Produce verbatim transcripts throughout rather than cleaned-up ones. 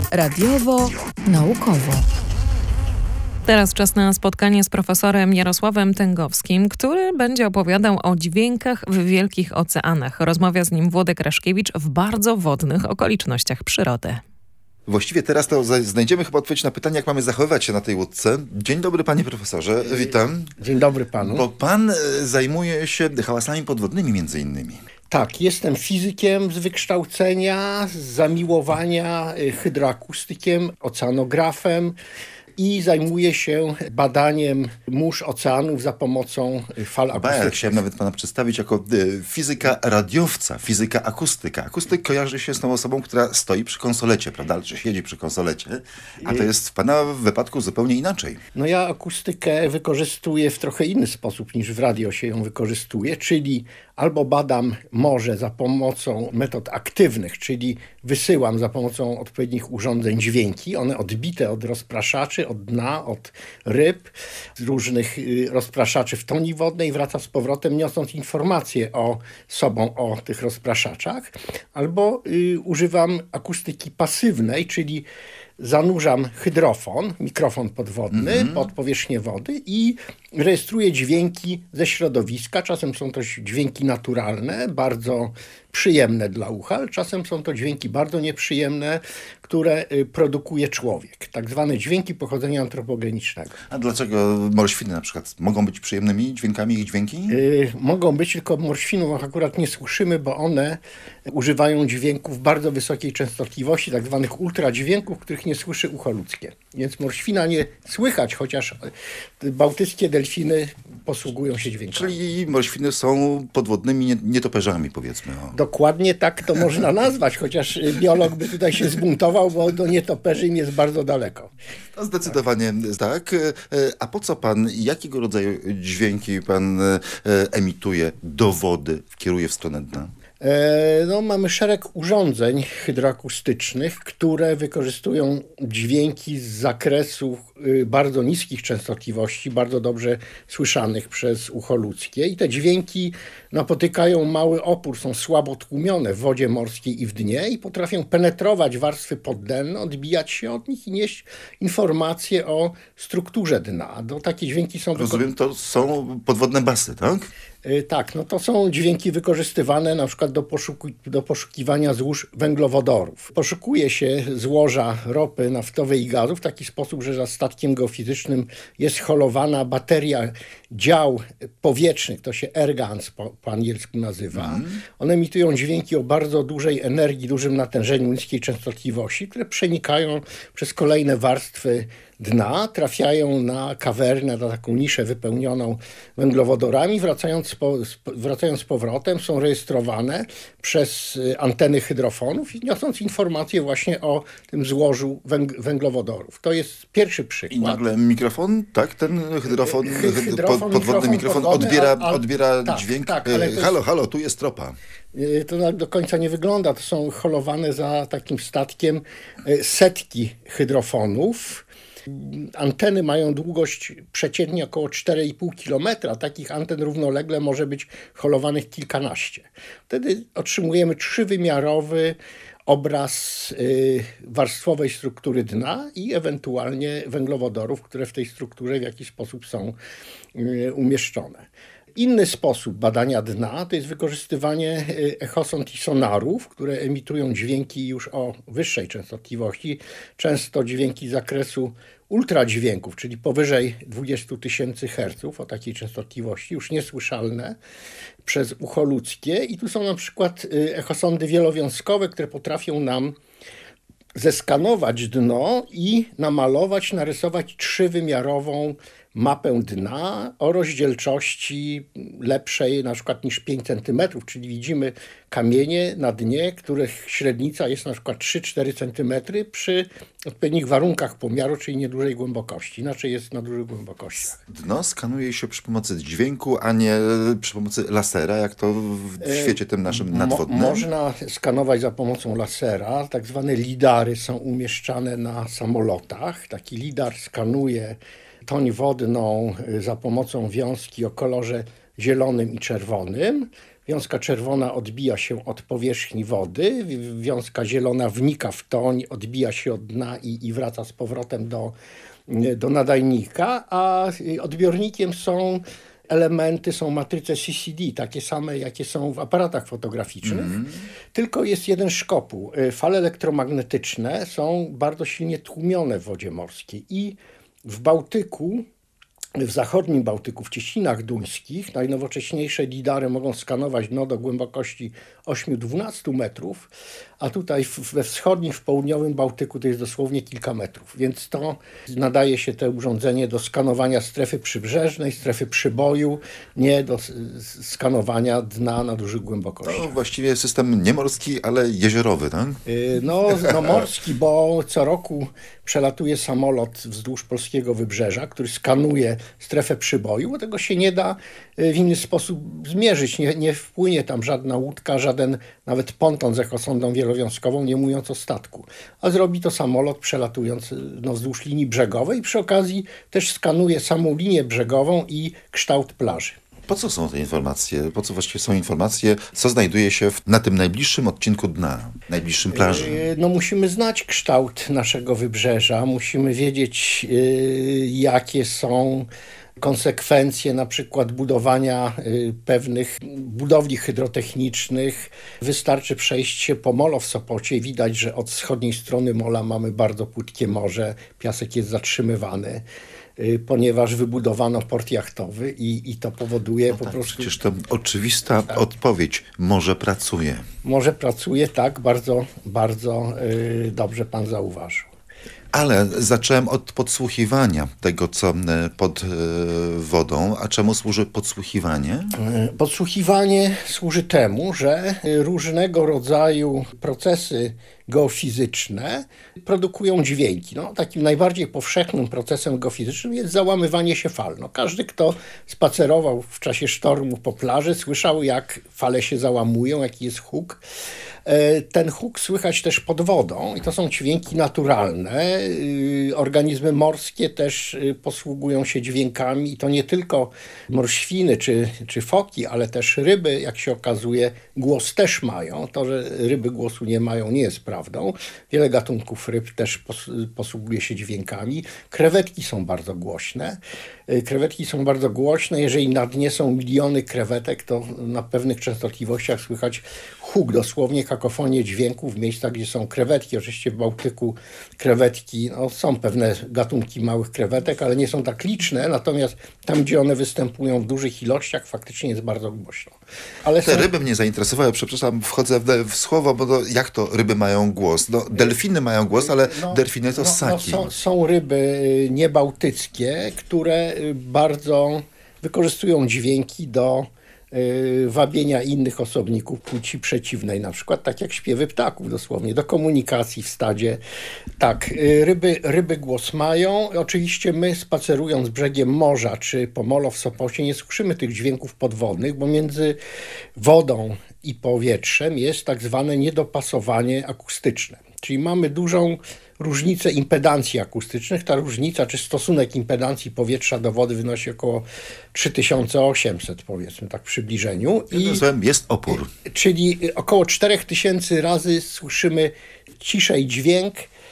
Radiowo, naukowo. Teraz czas na spotkanie z profesorem Jarosławem Tęgowskim, który będzie opowiadał o dźwiękach w wielkich oceanach. Rozmawia z nim Włodek Raszkiewicz w bardzo wodnych okolicznościach przyrody. Właściwie teraz to znajdziemy chyba odpowiedź na pytanie, jak mamy zachowywać się na tej łódce. Dzień dobry, panie profesorze, witam. Dzień dobry panu. Bo pan zajmuje się hałasami podwodnymi między innymi. Tak, jestem fizykiem z wykształcenia, z zamiłowania, hydroakustykiem, oceanografem i zajmuję się badaniem mórz oceanów za pomocą fal akustycznych. Ba, chciałem nawet pana przedstawić jako y, fizyka radiowca, fizyka akustyka. Akustyk kojarzy się z tą osobą, która stoi przy konsolecie, prawda? Czy siedzi przy konsolecie, a to jest w pana wypadku zupełnie inaczej. No ja akustykę wykorzystuję w trochę inny sposób niż w radio się ją wykorzystuje, czyli albo badam morze za pomocą metod aktywnych, czyli wysyłam za pomocą odpowiednich urządzeń dźwięki, one odbite od rozpraszaczy, od dna, od ryb, z różnych rozpraszaczy w toni wodnej, wraca z powrotem, niosąc informacje o sobą, o tych rozpraszaczach, albo y, używam akustyki pasywnej, czyli zanurzam hydrofon, mikrofon podwodny mm-hmm. pod powierzchnię wody i rejestruję dźwięki ze środowiska. Czasem są to dźwięki naturalne, bardzo przyjemne dla ucha, ale czasem są to dźwięki bardzo nieprzyjemne, które produkuje człowiek. Tak zwane dźwięki pochodzenia antropogenicznego. A dlaczego morświny na przykład mogą być przyjemnymi dźwiękami ich dźwięki? Yy, mogą być, tylko morświnów akurat nie słyszymy, bo one używają dźwięków bardzo wysokiej częstotliwości, tak zwanych ultradźwięków, których nie słyszy ucho ludzkie. Więc morświna nie słychać, chociaż bałtyckie delfiny posługują się dźwiękami. Czyli morświny są podwodnymi nietoperzami, powiedzmy. O. Dokładnie tak to można nazwać, chociaż biolog by tutaj się zbuntował, bo do nietoperzy im jest bardzo daleko. No zdecydowanie tak. A po co pan, jakiego rodzaju dźwięki pan emituje do wody, kieruje w stronę dna? No, mamy szereg urządzeń hydroakustycznych, które wykorzystują dźwięki z zakresu bardzo niskich częstotliwości, bardzo dobrze słyszanych przez ucho ludzkie. I te dźwięki napotykają mały opór, są słabo tłumione w wodzie morskiej i w dnie i potrafią penetrować warstwy poddenne, odbijać się od nich i nieść informacje o strukturze dna. No, takie dźwięki są... Rozumiem, to są podwodne basy, tak? Tak, no to są dźwięki wykorzystywane na przykład do, poszuku- do poszukiwania złóż węglowodorów. Poszukuje się złoża ropy naftowej i gazu w taki sposób, że za statkiem geofizycznym jest holowana bateria dział powietrznych, to się airguns po, po angielsku nazywa. Mm. One emitują dźwięki o bardzo dużej energii, dużym natężeniu, niskiej częstotliwości, które przenikają przez kolejne warstwy dna, trafiają na kawernę, na taką niszę wypełnioną węglowodorami, wracając, po, wracając z powrotem, są rejestrowane przez anteny hydrofonów i niosąc informacje właśnie o tym złożu węg- węglowodorów. To jest pierwszy przykład. I nagle mikrofon, tak? Ten hydrofon, Hy- hydrofon pod, podwodny mikrofon podwodny, odbiera, a, a, odbiera tak, dźwięk. Tak, ale halo, jest... halo, tu jest tropa. To do końca nie wygląda. To są holowane za takim statkiem setki hydrofonów. Anteny mają długość przeciętnie około cztery i pół kilometra. Takich anten równolegle może być holowanych kilkanaście. Wtedy otrzymujemy trzywymiarowy obraz y, warstwowej struktury dna i ewentualnie węglowodorów, które w tej strukturze w jakiś sposób są y, umieszczone. Inny sposób badania dna to jest wykorzystywanie echosond i sonarów, które emitują dźwięki już o wyższej częstotliwości, często dźwięki z zakresu ultradźwięków, czyli powyżej dwadzieścia tysięcy herców, o takiej częstotliwości, już niesłyszalne przez ucho ludzkie. I tu są na przykład echosondy wielowiązkowe, które potrafią nam zeskanować dno i namalować, narysować trzywymiarową mapę dna o rozdzielczości lepszej na przykład niż pięć centymetrów, czyli widzimy kamienie na dnie, których średnica jest na przykład trzy cztery centymetry przy odpowiednich warunkach pomiaru, czyli niedużej głębokości. Inaczej jest na dużych głębokościach. Dno skanuje się przy pomocy dźwięku, a nie przy pomocy lasera, jak to w świecie tym naszym nadwodnym? Mo- można skanować za pomocą lasera. Tak zwane lidary są umieszczane na samolotach. Taki lidar skanuje toń wodną za pomocą wiązki o kolorze zielonym i czerwonym. wiązka czerwona odbija się od powierzchni wody, wiązka zielona wnika w toń, odbija się od dna i, i wraca z powrotem do, do nadajnika, a odbiornikiem są elementy, są matryce C C D, takie same, jakie są w aparatach fotograficznych, mm. tylko jest jeden szkopuł. Fale elektromagnetyczne są bardzo silnie tłumione w wodzie morskiej i w Bałtyku, w zachodnim Bałtyku, w cieśninach duńskich, najnowocześniejsze lidary mogą skanować dno do głębokości osiem do dwunastu metrów, a tutaj we wschodnim, w południowym Bałtyku to jest dosłownie kilka metrów. Więc to nadaje się to urządzenie do skanowania strefy przybrzeżnej, strefy przyboju, nie do skanowania dna na dużych głębokościach. To właściwie system nie morski, ale jeziorowy, tak? No, no morski, bo co roku przelatuje samolot wzdłuż polskiego wybrzeża, który skanuje strefę przyboju, bo tego się nie da w inny sposób zmierzyć. Nie, nie wpłynie tam żadna łódka, żaden nawet ponton z echosondą wielowiązkową, nie mówiąc o statku. A zrobi to samolot przelatując no, wzdłuż linii brzegowej i przy okazji też skanuje samą linię brzegową i kształt plaży. Po co są te informacje? Po co właściwie są informacje? Co znajduje się w, na tym najbliższym odcinku dna, najbliższym plaży? No musimy znać kształt naszego wybrzeża, musimy wiedzieć, jakie są konsekwencje na przykład budowania pewnych budowli hydrotechnicznych. Wystarczy przejść się po molo w Sopocie i widać, że od wschodniej strony mola mamy bardzo płytkie morze, piasek jest zatrzymywany, ponieważ wybudowano port jachtowy i, i to powoduje no po tak, prostu... Przecież to oczywista tak. odpowiedź. Morze pracuje. Morze pracuje, tak, bardzo, bardzo yy, dobrze pan zauważył. Ale zacząłem od podsłuchiwania tego, co pod wodą. A czemu służy podsłuchiwanie? Podsłuchiwanie służy temu, że różnego rodzaju procesy geofizyczne produkują dźwięki. No, takim najbardziej powszechnym procesem geofizycznym jest załamywanie się fal. No, każdy, kto spacerował w czasie sztormu po plaży, słyszał, jak fale się załamują, jaki jest huk. Ten huk słychać też pod wodą i to są dźwięki naturalne. Organizmy morskie też posługują się dźwiękami i to nie tylko morświny czy, czy foki, ale też ryby, jak się okazuje, głos też mają. To, że ryby głosu nie mają, nie jest prawdą. Wiele gatunków ryb też posługuje się dźwiękami. Krewetki są bardzo głośne. Krewetki są bardzo głośne. Jeżeli na dnie są miliony krewetek, to na pewnych częstotliwościach słychać huk, dosłownie kakofonię dźwięków w miejscach, gdzie są krewetki. Oczywiście w Bałtyku krewetki, no, są pewne gatunki małych krewetek, ale nie są tak liczne, natomiast tam, gdzie one występują w dużych ilościach, faktycznie jest bardzo głośno. Ale Te są... ryby mnie zainteresowały, przepraszam, wchodzę w, w słowo, bo to, jak to ryby mają głos? No, delfiny mają głos, ale no, delfiny to no, ssaki. No, są, są ryby niebałtyckie, które bardzo wykorzystują dźwięki do wabienia innych osobników płci przeciwnej, na przykład tak jak śpiewy ptaków dosłownie, do komunikacji w stadzie. Tak, ryby, ryby głos mają. Oczywiście my, spacerując brzegiem morza czy po molo w Sopocie, nie słyszymy tych dźwięków podwodnych, bo między wodą i powietrzem jest tak zwane niedopasowanie akustyczne. Czyli mamy dużą różnicę impedancji akustycznych. Ta różnica, czy stosunek impedancji powietrza do wody wynosi około trzy tysiące osiemset, powiedzmy tak w przybliżeniu. I jest opór. Czyli około cztery tysiące razy słyszymy ciszej dźwięk,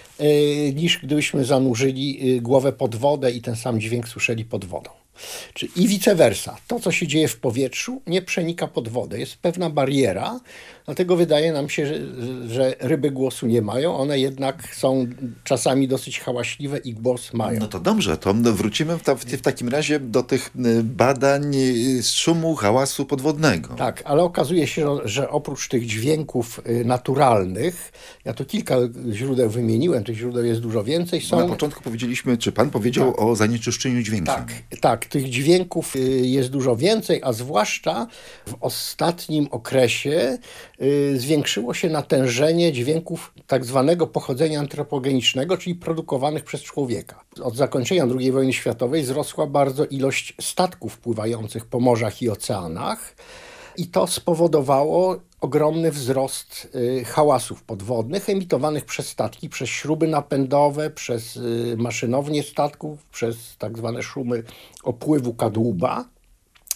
niż gdybyśmy zanurzyli głowę pod wodę i ten sam dźwięk słyszeli pod wodą. I vice versa. To, co się dzieje w powietrzu, nie przenika pod wodę. Jest pewna bariera, dlatego wydaje nam się, że, że ryby głosu nie mają. One jednak są czasami dosyć hałaśliwe i głos mają. No to dobrze, to wrócimy w, ta, w takim razie do tych badań szumu, hałasu podwodnego. Tak, ale okazuje się, że oprócz tych dźwięków naturalnych, ja tu kilka źródeł wymieniłem, tych źródeł jest dużo więcej. Są... Na początku powiedzieliśmy, czy pan powiedział tak. o zanieczyszczeniu dźwiękiem. Tak, tak. Tych dźwięków jest dużo więcej, a zwłaszcza w ostatnim okresie zwiększyło się natężenie dźwięków tak zwanego pochodzenia antropogenicznego, czyli produkowanych przez człowieka. Od zakończenia drugiej wojny światowej wzrosła bardzo ilość statków pływających po morzach i oceanach i to spowodowało ogromny wzrost y, hałasów podwodnych emitowanych przez statki, przez śruby napędowe, przez y, maszynownie statków, przez tak zwane szumy opływu kadłuba.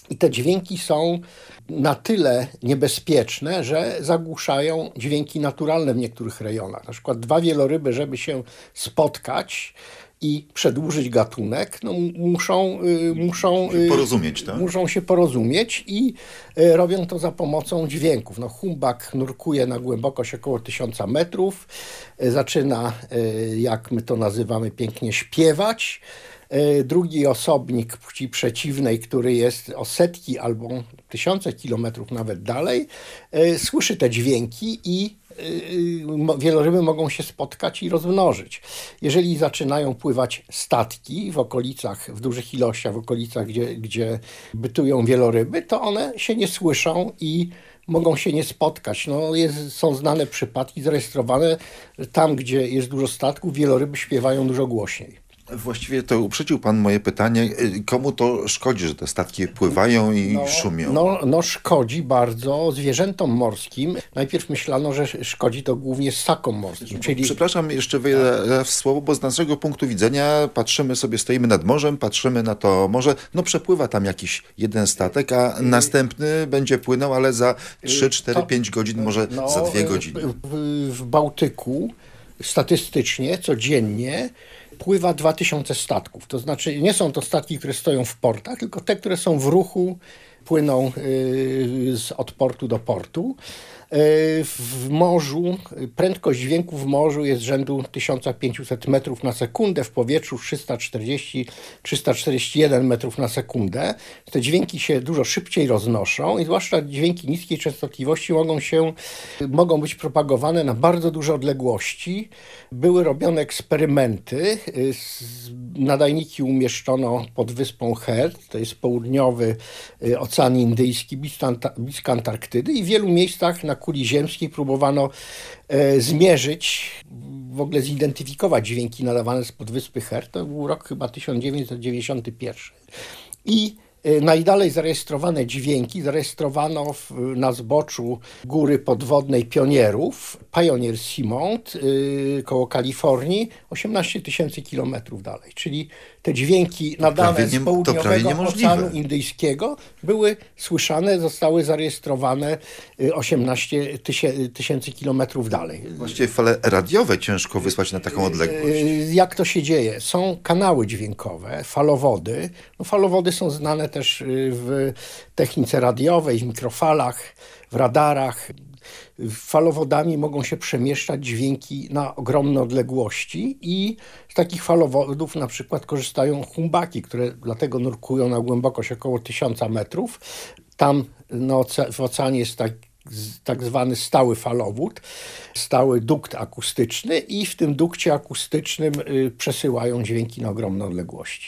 I te dźwięki są na tyle niebezpieczne, że zagłuszają dźwięki naturalne w niektórych rejonach. Na przykład dwa wieloryby, żeby się spotkać i przedłużyć gatunek, no muszą, y, muszą, się porozumieć, tak? muszą się porozumieć i y, robią to za pomocą dźwięków. No, humbak nurkuje na głębokość około tysiąca metrów, y, zaczyna, y, jak my to nazywamy pięknie, śpiewać. Drugi osobnik płci przeciwnej, który jest o setki albo tysiące kilometrów nawet dalej, słyszy te dźwięki i wieloryby mogą się spotkać i rozmnożyć. Jeżeli zaczynają pływać statki w okolicach, w dużych ilościach, w okolicach, gdzie, gdzie bytują wieloryby, to one się nie słyszą i mogą się nie spotkać. No, jest, są znane przypadki zarejestrowane. Tam, gdzie jest dużo statków, wieloryby śpiewają dużo głośniej. Właściwie to uprzedził pan moje pytanie, komu to szkodzi, że te statki pływają i no, szumią? No, no szkodzi bardzo zwierzętom morskim. Najpierw myślano, że szkodzi to głównie ssakom morskim. Czyli... Przepraszam, jeszcze wyjdę w słowo, bo z naszego punktu widzenia patrzymy sobie, stoimy nad morzem, patrzymy na to morze, no przepływa tam jakiś jeden statek, a następny będzie płynął, ale za trzy, cztery, pięć godzin, może no, za dwie godziny. W, w Bałtyku statystycznie codziennie pływa dwa tysiące statków. To znaczy nie są to statki, które stoją w portach, tylko te, które są w ruchu, płyną yy, z, od portu do portu. Yy, w morzu, prędkość dźwięku w morzu jest rzędu tysiąc pięćset metrów na sekundę, w powietrzu trzysta czterdzieści do trzysta czterdzieści jeden metrów na sekundę. Te dźwięki się dużo szybciej roznoszą i zwłaszcza dźwięki niskiej częstotliwości mogą się, mogą być propagowane na bardzo duże odległości. Były robione eksperymenty. Nadajniki umieszczono pod wyspą Heard, to jest południowy Ocean Indyjski, blisko Antarktydy i w wielu miejscach na kuli ziemskiej próbowano e, zmierzyć, w ogóle zidentyfikować dźwięki nadawane spod wyspy Heard. To był rok chyba tysiąc dziewięćset dziewięćdziesiąty pierwszy. I e, najdalej zarejestrowane dźwięki zarejestrowano w, na zboczu góry podwodnej Pionierów, Pioneer Seamount, y, koło Kalifornii, osiemnaście tysięcy kilometrów dalej. Czyli te dźwięki nadane z południowego Oceanu Indyjskiego były słyszane, zostały zarejestrowane osiemnaście tysięcy kilometrów dalej. Właściwie fale radiowe ciężko wysłać na taką odległość. Jak to się dzieje? Są kanały dźwiękowe, falowody. No, falowody są znane też w technice radiowej, w mikrofalach, w radarach. Falowodami mogą się przemieszczać dźwięki na ogromne odległości i z takich falowodów na przykład korzystają humbaki, które dlatego nurkują na głębokość około tysiąca metrów. Tam no, w oceanie jest tak, tak zwany stały falowód, stały dukt akustyczny i w tym dukcie akustycznym y, przesyłają dźwięki na ogromne odległości.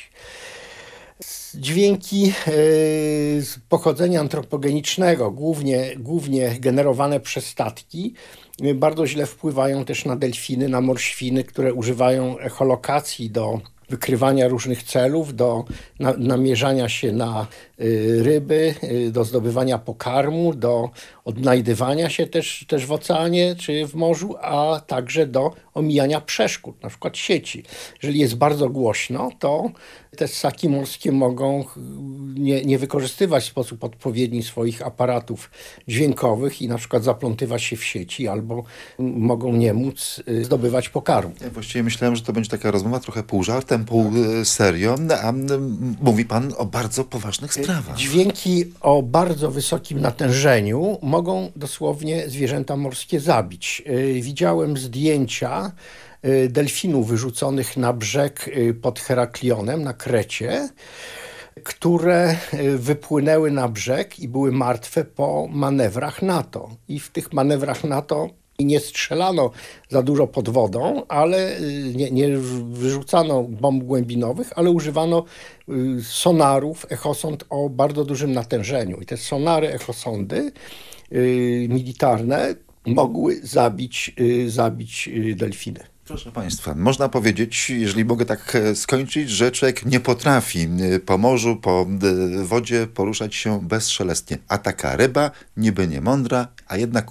Dźwięki z pochodzenia antropogenicznego, głównie, głównie generowane przez statki, bardzo źle wpływają też na delfiny, na morświny, które używają echolokacji do wykrywania różnych celów, do na, namierzania się na y, ryby, y, do zdobywania pokarmu, do odnajdywania się też, też w oceanie czy w morzu, a także do omijania przeszkód, na przykład sieci. Jeżeli jest bardzo głośno, to te ssaki morskie mogą nie, nie wykorzystywać w sposób odpowiedni swoich aparatów dźwiękowych i na przykład zaplątywać się w sieci albo mogą nie móc zdobywać pokarmu. Ja właściwie myślałem, że to będzie taka rozmowa trochę pół żartem, pół serio, a mówi pan o bardzo poważnych sprawach. Dźwięki o bardzo wysokim natężeniu mogą dosłownie zwierzęta morskie zabić. Widziałem zdjęcia delfinów wyrzuconych na brzeg pod Heraklionem na Krecie, które wypłynęły na brzeg i były martwe po manewrach NATO. I w tych manewrach NATO nie strzelano za dużo pod wodą, ale nie, nie wyrzucano bomb głębinowych, ale używano sonarów, echosond o bardzo dużym natężeniu. I te sonary, echosondy yy, militarne mogły zabić, yy, zabić yy, delfiny. Proszę państwa, można powiedzieć, jeżeli mogę tak skończyć, że człowiek nie potrafi po morzu, po wodzie poruszać się bezszelestnie. A taka ryba, niby nie mądra, a jednak umie.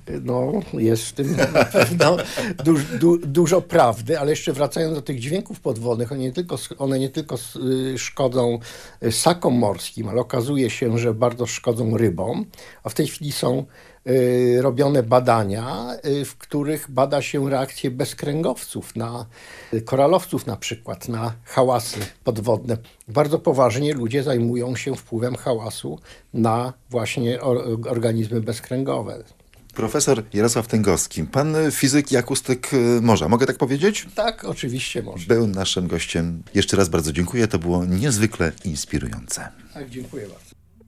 No, jest w tym na pewno du, du, dużo prawdy, ale jeszcze wracając do tych dźwięków podwodnych, one nie tylko, one nie tylko szkodzą ssakom morskim, ale okazuje się, że bardzo szkodzą rybom, a w tej chwili są y, robione badania, y, w których bada się reakcje bezkręgowców na y, koralowców na przykład, na hałasy podwodne. Bardzo poważnie ludzie zajmują się wpływem hałasu na właśnie or, organizmy bezkręgowe. Profesor Jarosław Tęgowski, pan fizyk i akustyk morza. Mogę tak powiedzieć? Tak, oczywiście może. Był naszym gościem. Jeszcze raz bardzo dziękuję. To było niezwykle inspirujące. Tak, dziękuję bardzo.